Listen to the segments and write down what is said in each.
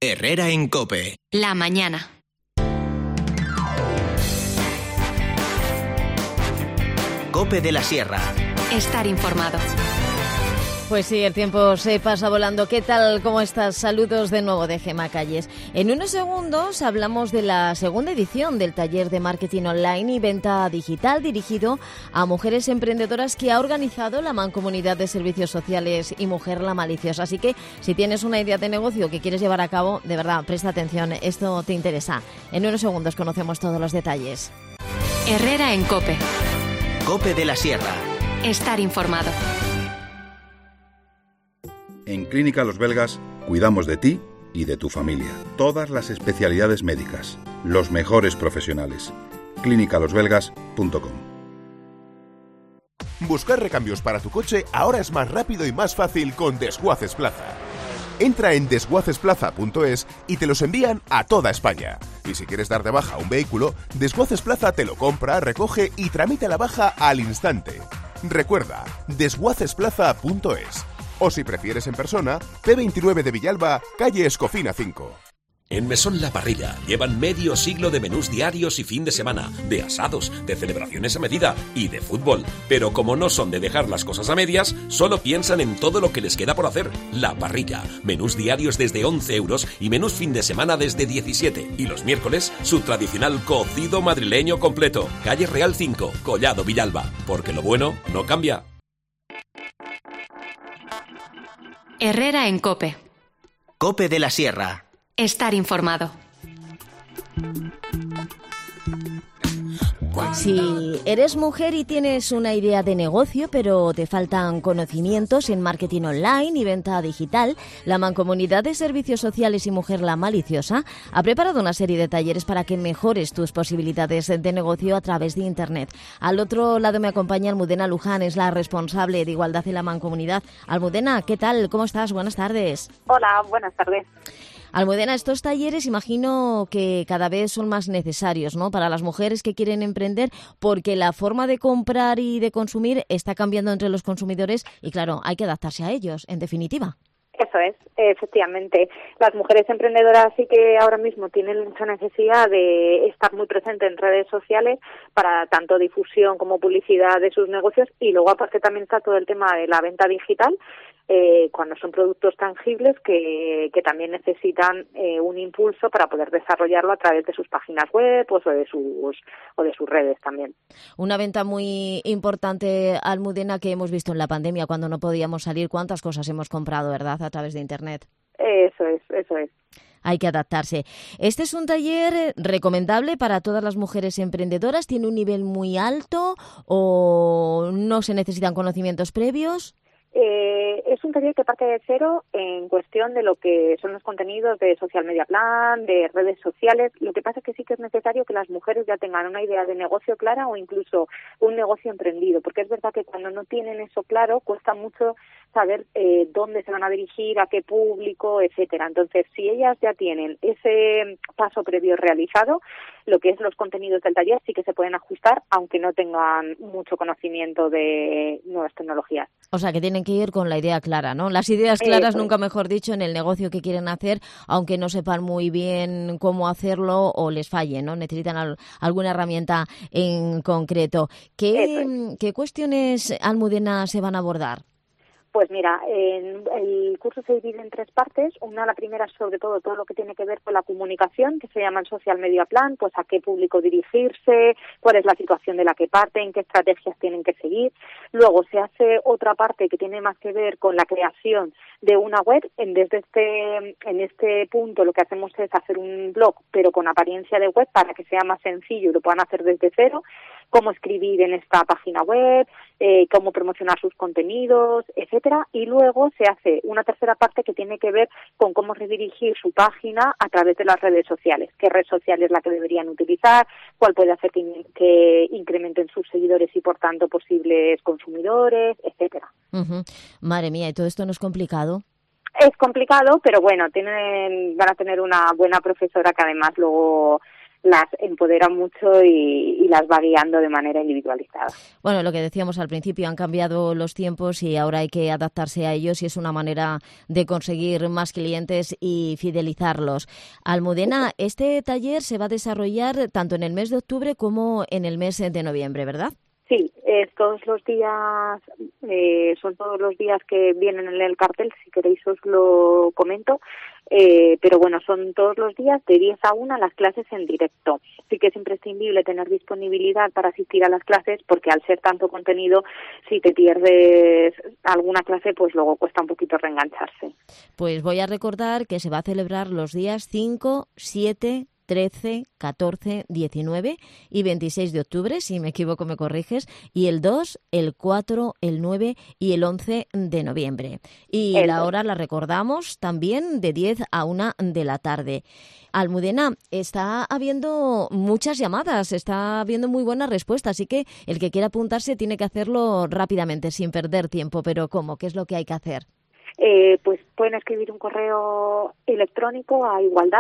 Herrera en COPE. La mañana. COPE de la Sierra. Estar informado. Pues sí, el tiempo se pasa volando. ¿Qué tal? ¿Cómo estás? Saludos de nuevo de Gemma Calles. En unos segundos hablamos de la segunda edición del taller de marketing online y venta digital dirigido a mujeres emprendedoras que ha organizado la Mancomunidad de Servicios Sociales y Mujer la Maliciosa. Así que si tienes una idea de negocio que quieres llevar a cabo, de verdad, presta atención, esto te interesa. En unos segundos conocemos todos los detalles. Herrera en COPE. COPE de la Sierra. Estar informado. En Clínica Los Belgas cuidamos de ti y de tu familia. Todas las especialidades médicas, los mejores profesionales. clínicalosbelgas.com. Buscar recambios para tu coche ahora es más rápido y más fácil con Desguaces Plaza. Entra en desguacesplaza.es y te los envían a toda España. Y si quieres dar de baja un vehículo, Desguaces Plaza te lo compra, recoge y tramita la baja al instante. Recuerda, desguacesplaza.es. O si prefieres en persona, P29 de Villalba, calle Escofina 5. En Mesón La Parrilla llevan medio siglo de menús diarios y fin de semana, de asados, de celebraciones a medida y de fútbol. Pero como no son de dejar las cosas a medias, solo piensan en todo lo que les queda por hacer. La Parrilla, menús diarios desde 11 euros y menús fin de semana desde 17. Y los miércoles, su tradicional cocido madrileño completo. Calle Real 5, Collado Villalba. Porque lo bueno no cambia. Herrera en COPE. COPE de la Sierra. Estar informado. Si eres mujer y tienes una idea de negocio, pero te faltan conocimientos en marketing online y venta digital, la Mancomunidad de Servicios Sociales y Mujer la Maliciosa ha preparado una serie de talleres para que mejores tus posibilidades de negocio a través de Internet. Al otro lado me acompaña Almudena Luján, es la responsable de Igualdad en la Mancomunidad. Almudena, ¿qué tal? ¿Cómo estás? Buenas tardes. Hola, buenas tardes. Almudena, estos talleres imagino que cada vez son más necesarios, ¿no?, para las mujeres que quieren emprender, porque la forma de comprar y de consumir está cambiando entre los consumidores y, claro, hay que adaptarse a ellos, en definitiva. Eso es, efectivamente. Las mujeres emprendedoras sí que ahora mismo tienen mucha necesidad de estar muy presentes en redes sociales para tanto difusión como publicidad de sus negocios, y luego aparte también está todo el tema de la venta digital, cuando son productos tangibles que también necesitan un impulso para poder desarrollarlo a través de sus páginas web o de sus redes también. Una venta muy importante, Almudena, que hemos visto en la pandemia cuando no podíamos salir. ¿Cuántas cosas hemos comprado, verdad, a través de Internet? Eso es. Hay que adaptarse. Este es un taller recomendable para todas las mujeres emprendedoras. ¿Tiene un nivel muy alto o no se necesitan conocimientos previos? Es un taller que parte de cero en cuestión de lo que son los contenidos de Social Media Plan, de redes sociales. Lo que pasa es que sí que es necesario que las mujeres ya tengan una idea de negocio clara o incluso un negocio emprendido, porque es verdad que cuando no tienen eso claro cuesta mucho saber dónde se van a dirigir, a qué público, etcétera. Entonces, si ellas ya tienen ese paso previo realizado, lo que es los contenidos del taller sí que se pueden ajustar, aunque no tengan mucho conocimiento de nuevas tecnologías. O sea, que tienen que ir con la idea clara, ¿no? Las ideas claras, nunca mejor dicho, en el negocio que quieren hacer, aunque no sepan muy bien cómo hacerlo o les falle, ¿no? Necesitan alguna herramienta en concreto. ¿Qué cuestiones, Almudena, se van a abordar? Pues mira, el curso se divide en tres partes. La primera es sobre todo lo que tiene que ver con la comunicación, que se llama el Social Media Plan, pues a qué público dirigirse, cuál es la situación de la que parten, qué estrategias tienen que seguir. Luego se hace otra parte que tiene más que ver con la creación de una web. En este punto lo que hacemos es hacer un blog, pero con apariencia de web, para que sea más sencillo y lo puedan hacer desde cero. Cómo escribir en esta página web, cómo promocionar sus contenidos, etcétera. Y luego se hace una tercera parte que tiene que ver con cómo redirigir su página a través de las redes sociales. Qué red social es la que deberían utilizar, cuál puede hacer que incrementen sus seguidores y, por tanto, posibles consumidores, etcétera. Uh-huh. Madre mía, ¿y todo esto no es complicado? Es complicado, pero bueno, van a tener una buena profesora que además luego las empodera mucho y las va guiando de manera individualizada. Bueno, lo que decíamos al principio, han cambiado los tiempos y ahora hay que adaptarse a ellos y es una manera de conseguir más clientes y fidelizarlos. Almudena, este taller se va a desarrollar tanto en el mes de octubre como en el mes de noviembre, ¿verdad? Sí, todos los días, son todos los días que vienen en el cartel, si queréis os lo comento, pero bueno, son todos los días de 10 a 1 las clases en directo. Sí que es imprescindible tener disponibilidad para asistir a las clases porque al ser tanto contenido, si te pierdes alguna clase, pues luego cuesta un poquito reengancharse. Pues voy a recordar que se va a celebrar los días 5, 7, 13, 14, 19 y 26 de octubre, si me equivoco me corriges, y el 2, el 4, el 9 y el 11 de noviembre. Y la hora la recordamos también de 10 a 1 de la tarde. Almudena, está habiendo muchas llamadas, está habiendo muy buena respuesta, así que el que quiera apuntarse tiene que hacerlo rápidamente, sin perder tiempo. Pero ¿cómo? ¿Qué es lo que hay que hacer? Pues pueden escribir un correo electrónico a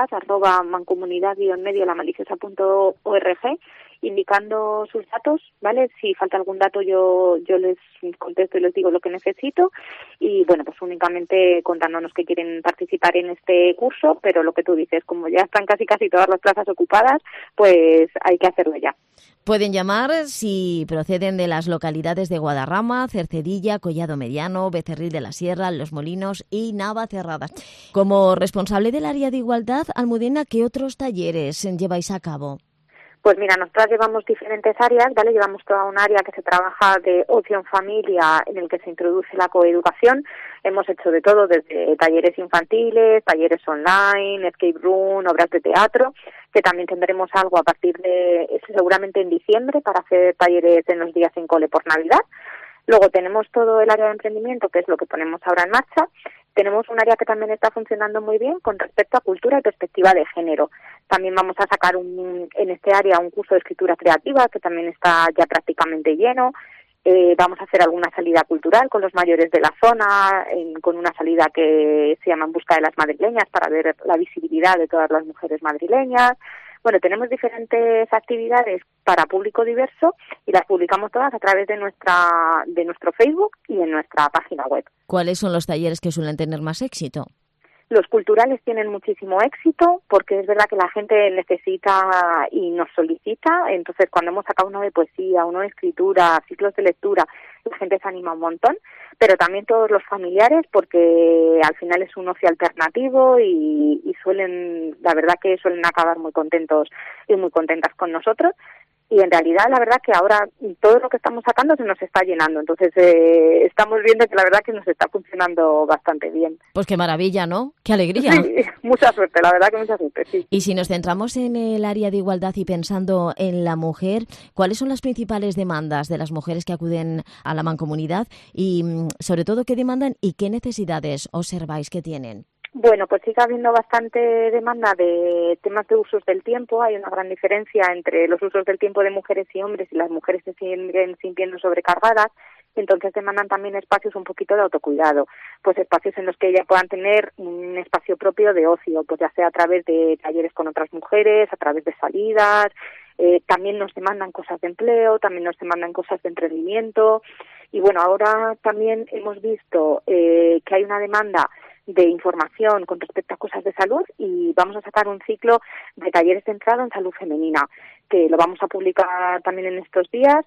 igualdad@mancomunidad-mediolamaliciosA.org indicando sus datos, ¿vale? Si falta algún dato yo les contesto y les digo lo que necesito y bueno, pues únicamente contándonos que quieren participar en este curso, pero lo que tú dices, como ya están casi todas las plazas ocupadas, pues hay que hacerlo ya. Pueden llamar si proceden de las localidades de Guadarrama, Cercedilla, Collado Mediano, Becerril de la Sierra, Los Molinos y Navacerrada. Como responsable del área de igualdad, Almudena, ¿qué otros talleres lleváis a cabo? Pues mira, nosotras llevamos diferentes áreas, ¿vale? Llevamos toda un área que se trabaja de ocio en familia, en el que se introduce la coeducación. Hemos hecho de todo, desde talleres infantiles, talleres online, escape room, obras de teatro, que también tendremos algo a partir de, seguramente en diciembre, para hacer talleres en los días sin cole por Navidad. Luego tenemos todo el área de emprendimiento, que es lo que ponemos ahora en marcha. Tenemos un área que también está funcionando muy bien con respecto a cultura y perspectiva de género. También vamos a sacar en este área un curso de escritura creativa, que también está ya prácticamente lleno. Vamos a hacer alguna salida cultural con los mayores de la zona, con una salida que se llama En busca de las madrileñas, para ver la visibilidad de todas las mujeres madrileñas. Bueno, tenemos diferentes actividades para público diverso y las publicamos todas a través de nuestro Facebook y en nuestra página web. ¿Cuáles son los talleres que suelen tener más éxito? Los culturales tienen muchísimo éxito porque es verdad que la gente necesita y nos solicita. Entonces, cuando hemos sacado uno de poesía, uno de escritura, ciclos de lectura, la gente se anima un montón. Pero también todos los familiares, porque al final es un ocio alternativo y suelen, la verdad que suelen acabar muy contentos y muy contentas con nosotros. Y en realidad, la verdad que ahora todo lo que estamos sacando se nos está llenando. Entonces, estamos viendo que la verdad que nos está funcionando bastante bien. Pues qué maravilla, ¿no? ¡Qué alegría! Sí, mucha suerte, la verdad que mucha suerte, sí. Y si nos centramos en el área de igualdad y pensando en la mujer, ¿cuáles son las principales demandas de las mujeres que acuden a la mancomunidad? Y, sobre todo, ¿qué demandan y qué necesidades observáis que tienen? Bueno, pues sigue habiendo bastante demanda de temas de usos del tiempo. Hay una gran diferencia entre los usos del tiempo de mujeres y hombres, y las mujeres se siguen sintiendo sobrecargadas. Entonces demandan también espacios un poquito de autocuidado, pues espacios en los que ellas puedan tener un espacio propio de ocio, pues ya sea a través de talleres con otras mujeres, a través de salidas. También nos demandan cosas de empleo, también nos demandan cosas de emprendimiento. Y bueno, ahora también hemos visto que hay una demanda de información con respecto a cosas de salud y vamos a sacar un ciclo de talleres centrado en salud femenina, que lo vamos a publicar también en estos días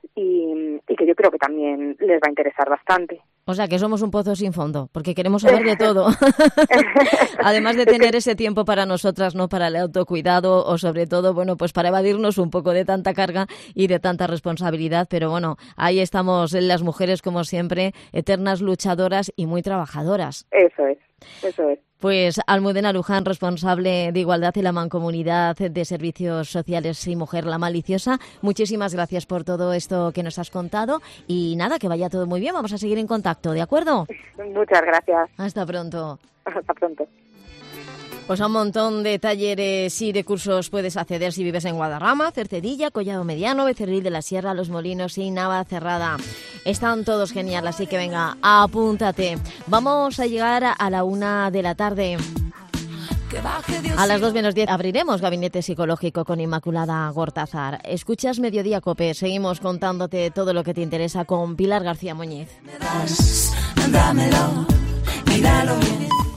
y que yo creo que también les va a interesar bastante. O sea, que somos un pozo sin fondo, porque queremos saber de todo. Además de tener ese tiempo para nosotras, ¿no? Para el autocuidado o sobre todo, bueno, pues para evadirnos un poco de tanta carga y de tanta responsabilidad. Pero bueno, ahí estamos las mujeres, como siempre, eternas luchadoras y muy trabajadoras. Eso es. Eso es. Pues Almudena Luján, responsable de Igualdad y la Mancomunidad de Servicios Sociales y Mujer La Maliciosa, muchísimas gracias por todo esto que nos has contado y nada, que vaya todo muy bien, vamos a seguir en contacto, ¿de acuerdo? Muchas gracias. Hasta pronto. Hasta pronto. Pues a un montón de talleres y de cursos puedes acceder si vives en Guadarrama, Cercedilla, Collado Mediano, Becerril de la Sierra, Los Molinos y Navacerrada. Están todos geniales, así que venga, apúntate. Vamos a llegar a la 1 de la tarde. A las 2:10 abriremos Gabinete Psicológico con Inmaculada Gortázar. Escuchas Mediodía Cope, seguimos contándote todo lo que te interesa con Pilar García Muñiz. Dámelo, míralo bien.